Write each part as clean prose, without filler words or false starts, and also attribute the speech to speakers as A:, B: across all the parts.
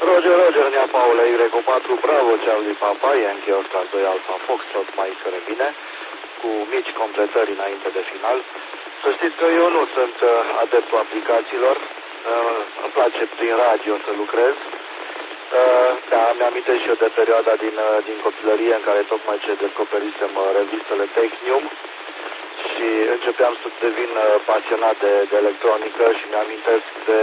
A: Roger, Roger, Nea Paule, Y4, Bravo, Charlie Papa, Yankee Oscar 2, Alpha Fox, tot mai bine, cu mici completări înainte de final. Să știți că eu nu sunt adeptul aplicațiilor, îmi place prin radio să lucrez. Da, mi-amintesc și eu de perioada din copilărie în care tocmai ce descoperisem revistele Technium și începeam să devin pasionat de electronică și mi-amintesc de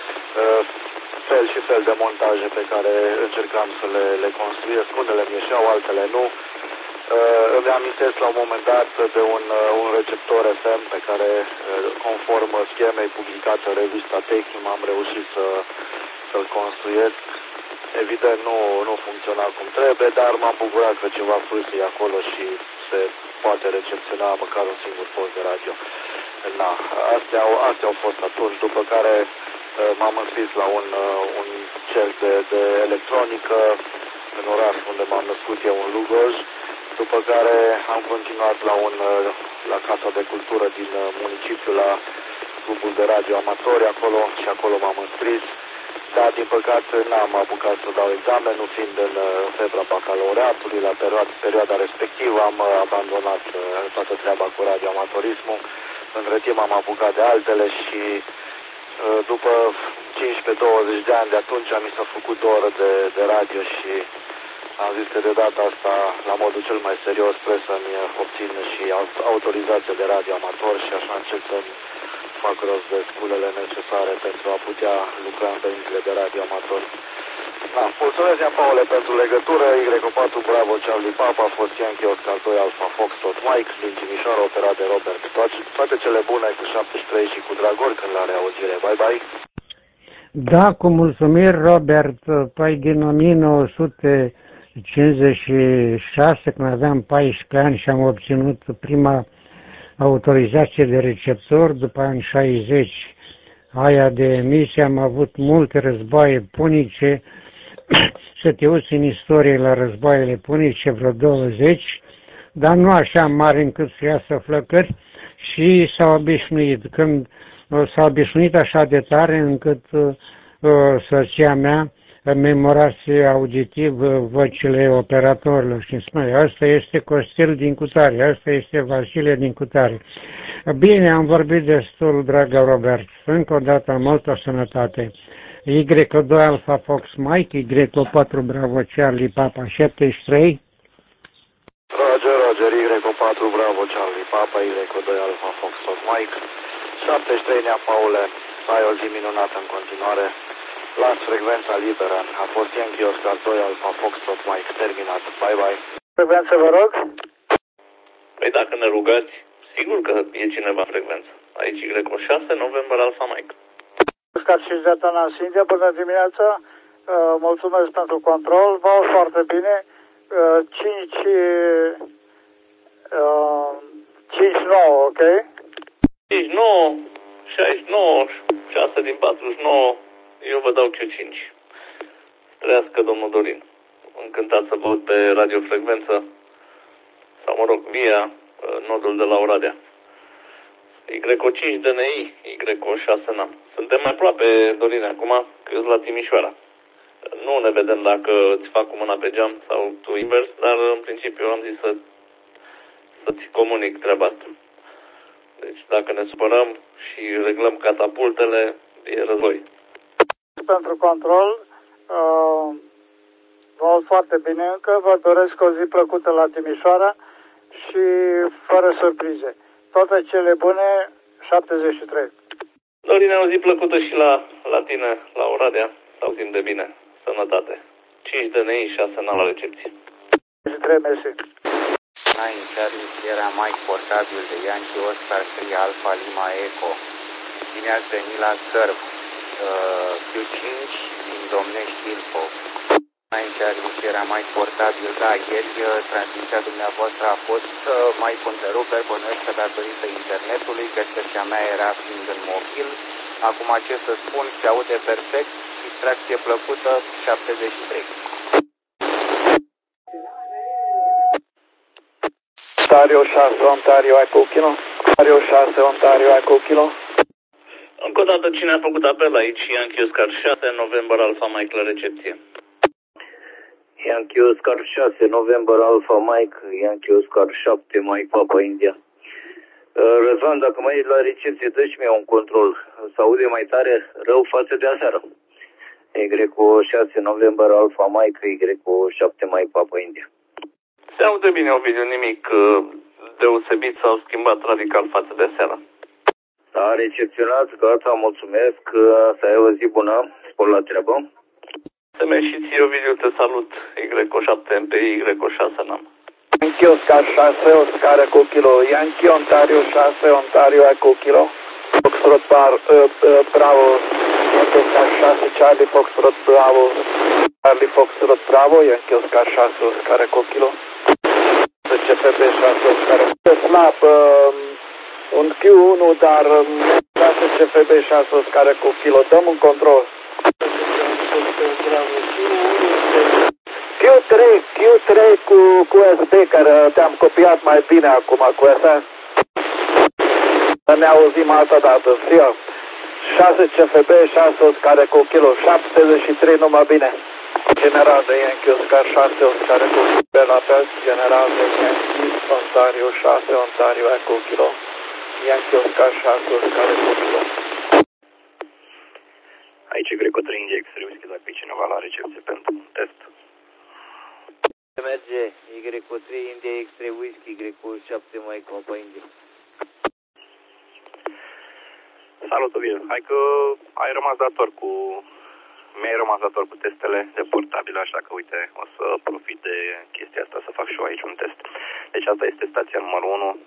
A: fel și fel de montaje pe care încercam să le construiesc. Unele mi ieșeau, altele nu. Îmi amintesc la un moment dat de un receptor FM pe care, conform schemei publicate în revista Technium, am reușit să-l construiesc. Evident, nu funcționa cum trebuie, dar m-am bucurat că ceva fâsâie acolo și se poate recepționa măcar un singur post de radio. Na, astea au fost atunci, după care m-am înscris la un cerc de electronică în oraș unde m-am născut eu, în Lugoj, după care am continuat la Casa de Cultură din municipiu, la grupul de radio amatori, acolo m-am înscris. Dar, din păcate, n-am apucat să dau examenul, fiind în febra bacalaureatului. La perioada respectivă am abandonat toată treaba cu radioamatorismul. Între timp am apucat de altele și după 15-20 de ani de atunci mi s-a făcut 2 ore de radio și am zis că de data asta, la modul cel mai serios, trebuie să-mi obțin și autorizație de radioamator și așa încep să-mi fac rost de sculele necesare pentru a putea lucra în emisiile de radioamator. Da, mulțumesc, Nea Paule, pentru legătură. Y4 Bravo Charlie Papa a fost Yankee Oscar 2 Alpha Fox tot Mike din Timișoara, operat de Robert. Toate cele bune cu 73 și cu Dragor când la reauzire. Bye bye.
B: Da, cu mulțumiri, Robert. Păi din 1956, când aveam 14 ani și am obținut prima autorizație de receptor, după ani 60 aia de emisie, am avut multe războaie punice, să te uiți în istorie la războaiele punice, vreo 20, dar nu așa mari încât să iasă flăcări și s-au obișnuit. Când s-a obișnuit așa de tare încât soția mea memorase auditiv vocile operatorilor și îmi spune, asta este Costel din Cutare, asta este Vasile din Cutare. Bine, am vorbit destul, dragă Robert. Încă o dată, multă sănătate. Y2 Alpha Fox Mike, Y4 Bravo Charlie Papa 73.
A: Roger, Y4 Bravo Charlie Papa, Y2 Alpha Fox Mike 73, Nea Paule. Ai o zi minunată în continuare. Las frecvența liberă. A fost Yankee Oscar 2 Alpha Fox Mike. Terminat. Bye bye.
C: Frecvență, vă rog.
D: Păi dacă ne rugați, sigur că e cineva în frecvență. Aici Y6 November Alpha Mike.
C: Oscar 5 de Atana Sindia, bună dimineața. Mulțumesc pentru control. Vă aud foarte bine. 5-9, ok?
D: 5-9, 69, 6 din 49, eu vă dau Q5. Trăiască domnul Dorin. Încântat să vă aud pe radiofrecvență, sau mă rog, via nodul de la Oradea. Y5 DNI, Y6 NAM. Suntem mai aproape, Dorin, acum, că la Timișoara. Nu ne vedem dacă îți fac cu mâna pe geam sau tu invers, dar în principiu am zis să-ți comunic treaba asta. Deci dacă ne supărăm și reglăm catapultele, e război.
C: Pentru control, vă aud foarte bine încă, vă doresc o zi plăcută la Timișoara și fără surprize. Toate cele bune, 73.
D: Dorine, o zi plăcută și la tine, la Oradea, să auzim de bine. Sănătate. 5 DNI, 6 la recepție.
C: 73, mersi.
E: Înainte era mai portabil de Yankee Oscar 3 Alpha Lima Eco. Bine ați venit la Sărb. Q5 din Domnești Ilfov. Înainte era mai portabil, da, ieri transmisia dumneavoastră a fost mai cu întreruperi, bănuiesc că datorită internetului, percepția mea era fiind în mobil. Acum ce să spun, se aude perfect, distracție plăcută, 73.
F: Ontario 6, Ontario Echo Kilo. Ontario 6, Ontario Echo Kilo.
D: Încă o dată, cine a făcut apel aici? Yankee Oscar 6, November Alpha Mike la recepție.
F: Yankee Oscar 6, November Alpha Mike, Yankee Oscar 7, Mike Papa India. Răzvan, dacă mai ești la recepție, dă-și mie un control. Se aude mai tare rău față de aseară. Y6, November Alpha Mike, Y7, Mike Papa India.
D: Se aude bine, Ovidiu, nimic deosebit sau schimbat radical față de seară.
F: Da, recepționat, gata, mulțumesc, să ai o zi bună, spor la treabă.
D: Să și ție, Ovidiu, te salut, Y7 MPI, Y6 NAM.
G: Yankee Oscar 6, Oscar Eco Kilo, Yankee Ontario 6, Ontario Eco Kilo, Foxtrot Bravo, Yankee Oscar 6, Charlie Foxtrot Bravo, Charlie Foxtrot Bravo, Yankee Oscar 6, Oscar Eco Kilo, CFB 6, Oscar Eco Kilo, slab, un Q1, dar 6 CFB 6, Oscar Eco Kilo, dăm un control. Q3 cu SD, care te-am copiat mai bine acum cu SS. Să ne auzim altă dată. 6 CFB, 6 Oscar Eco Kilo, 73 numai bine. General de Yankee Oscar 6, Oscar Eco Kilo, la fel, general de Yankee Ontario 6, Ontario Eco Kilo, Yankee Oscar 6, Oscar Eco Kilo.
F: Aici Y3 India X-ray Whisky, dacă e cineva la recepție pentru un test.
E: Merge Y3 India X3 Whisky, Y7 Mike Papa India.
F: Salut, Ovidiu. Hai că mi-ai rămas dator cu testele de portabil, așa că, uite, o să profit de chestia asta să fac și eu aici un test. Deci asta este stația numărul 1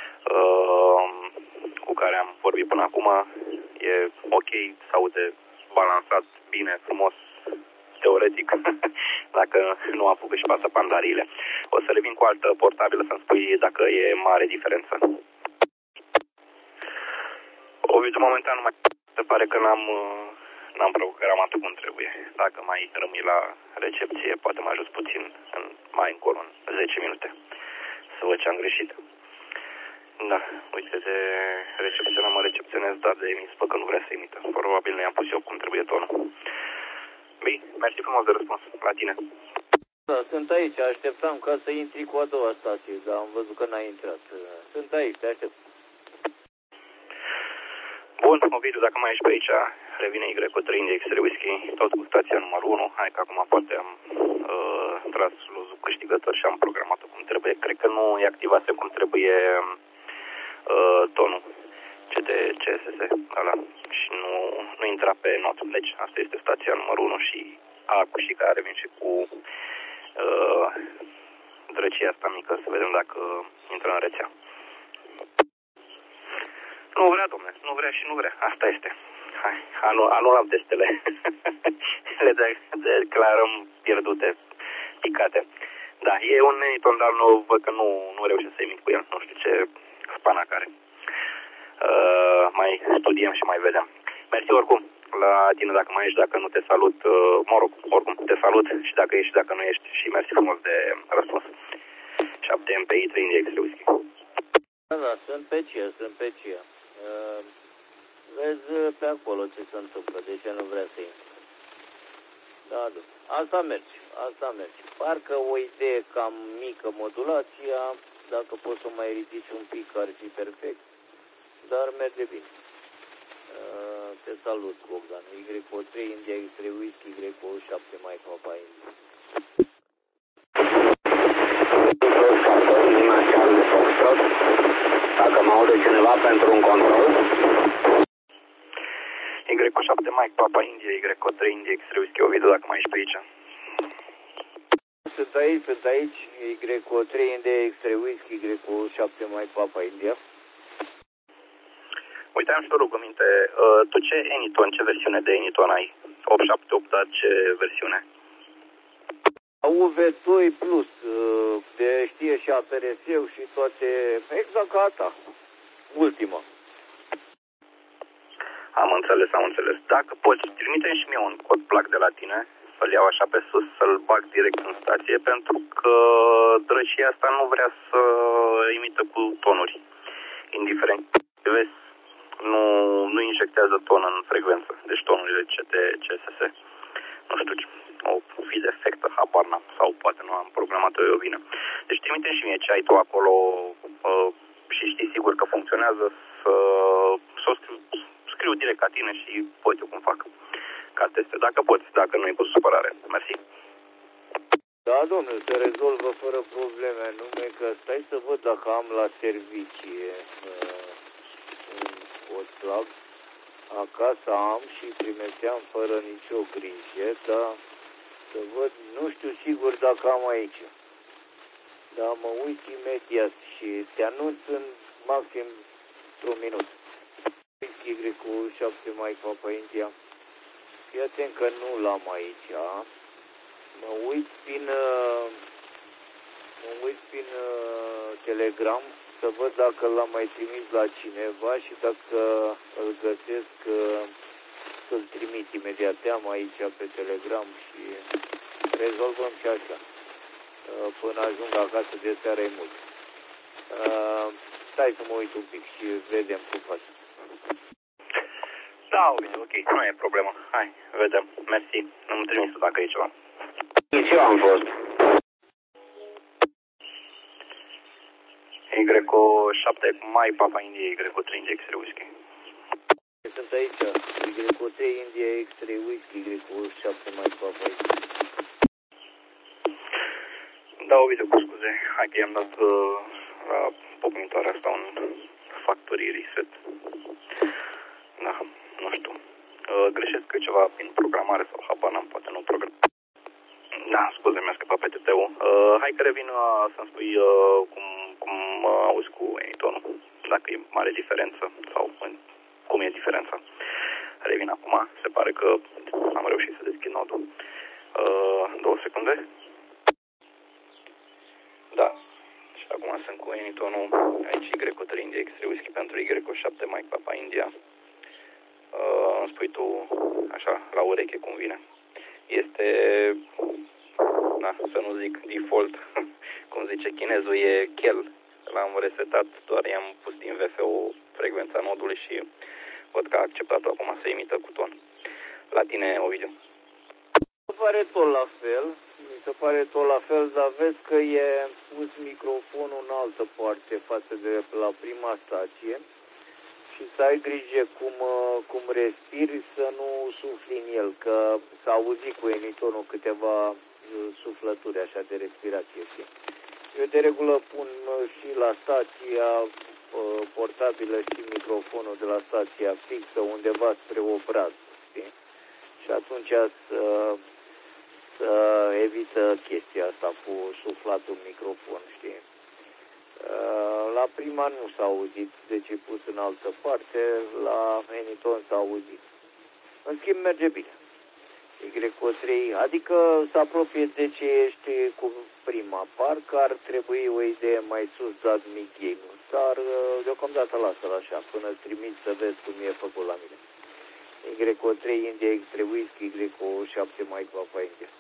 F: cu care am vorbit până acum. E ok, se aude balansat, bine, frumos, teoretic, dacă nu apucă și pasă pandariile. O să revin cu altă portabilă să-mi spui dacă e mare diferență. Ovidiu, momentan nu mai se pare că n-am programat cum trebuie. Dacă mai rămâi la recepție, poate mă ajut puțin mai încolo, în 10 minute, să văd ce am greșit. Da, uite, de recepționăm, mă recepționez, dar de emis, că nu vrea să imită. Probabil nu i-am pus eu cum trebuie tonul. Bine, mersi frumos de răspuns. La tine.
E: Da, sunt aici, așteptam ca să intri cu a doua stație, dar am văzut că n-ai intrat. Sunt aici, te aștept.
F: Bun, Ovidiu, dacă mai ești pe aici, revine Y3 India X-ray Whisky, tot cu stația numărul 1. Hai că acum poate am tras lozul câștigător și am programat-o cum trebuie. Cred că nu e activase cum trebuie tonul CSS, ăla, și nu intra pe not. Deci asta este stația numărul 1 și acum și care vin și cu drăcia asta mică, să vedem dacă intră în rețea. Nu vrea, domne, nu vrea și nu vrea. Asta este. Hai, anulam testele. Le declarăm pierdute, picate. Da, e un Neniton, dar nu văd că nu reușesc să emit cu el. Nu știu ce spana care. Mai studiem și mai vedem. Mersi oricum la tine dacă mai ești, dacă nu te salut, mă rog, oricum te salut și dacă ești, dacă nu ești și mersi frumos de răspuns. 7 MPI, 3 India X-ray Whisky.
E: Da, sunt pe cia. Vezi pe acolo ce se întâmplă, de ce nu vrea să intri. Da. Asta merge. Parcă o idee cam mică modulația, dacă poți să o mai ridici un pic ar fi perfect, dar merge bine. Te salut, Bogdan. Y3 India X3 Whisky, Y7 Mike Papa India.
F: Dacă mă aude cineva pentru un control. Y7 Mike Papa India, Y3 India X3 Whisky, Ovidiu, dacă mai ești pe aici.
E: Sunt aici, Y3 India X3 Whisky, Y7 Mike Papa India.
F: Uite, am și o rugăminte. Tu ce Eniton, ce versiune de Eniton ai? 878, dar ce versiune?
E: UV2 Plus, de știe și APRS-ul și toate, exact ca a ta, ultima.
F: Am înțeles. Dacă poți, trimite-mi și mie un cod plac de la tine, să-l iau așa pe sus, să-l bag direct în stație, pentru că drăcia asta nu vrea să imită cu tonuri. Indiferent. Vezi, nu injectează ton în frecvență, deci tonurile CSS. Nu știu, o fi defectă, habar n-am, sau poate nu am programat-o eu bine. Deci trimite și mie ce ai tu acolo și știi sigur că funcționează, să o scriu direct ca tine și pot eu cum fac ca teste. Dacă poți, dacă nu e cu supărare. Mersi.
H: Da, domnule, se rezolvă fără probleme, numai că stai să văd dacă am la servicie un Oțlav. Acasă am și primeteam fără nicio grijă, dar să văd, nu știu sigur dacă am aici. Dar mă uit imediat și te anunț în maxim într-un minut. Y cu 7 Mike Papa India. Fii atent că nu l-am aici. Mă uit prin Telegram să văd dacă l-am mai trimis la cineva și dacă îl găsesc să-l trimit imediat. Am aici pe Telegram și rezolvăm și așa. Până ajung acasă de seară e mult. Stai să mă uit un pic și vedem cum faci.
F: Da, ok, nu e problemă. Hai, vedem. Mersi. Nu-mi trimis tu dacă e ceva.
E: Și eu am fost.
F: Y7 Mai Papa India, Y3 India X-ray Whisky.
H: Sunt aici. Y3 India X3 Whisky, Y7 Mai Papa India.
F: Da, Ovidiu, cu scuze. Hai că i-am dat la pocnitoarea asta un factory reset. Da, nu știu. Greșesc că ceva prin programare sau habar n-am, poate nu program. Da, scuze, mi-a scăpat pe TT-ul. Hai că revin să-mi spui cum auzi cu enitonul. Dacă e mare diferență sau cum e diferența. Revin acum. Se pare că am reușit să deschid nodul. 2 secunde. Da. Și acum sunt cu enitonul aici Y3 India X3 Whisky pentru Y7 Mike Papa India. Îmi spui tu așa la ureche cum vine. Este, da, să nu zic default, cum zice chinezul, e chel. L-am resetat, doar i-am pus din VFO frecvența nodului și văd că a acceptat acum să emită cu ton. La tine, Ovidiu.
H: Mi se pare tot la fel, dar vezi că e pus microfonul în altă parte față de la prima stație și să ai grijă cum respiri să nu sufli în el, că s-a auzit cu emitonul câteva suflături așa de respirație, știi? Eu de regulă pun și la stația portabilă și microfonul de la stația fixă undeva spre obraz, știi? Și atunci să evită chestia asta cu suflatul în microfon, știi? La prima nu s-a auzit, deci e pus în altă parte, la eniton s-a auzit. În schimb merge bine. Y3, adică se apropie de ce ești cu prima. Parcă ar trebui o idee mai sus dat mic game, dar deocamdată lasă-l așa, până îți trimit să vezi cum e făcut la mine. Y3 India X3 Whisky, Y7 Mike Papa India.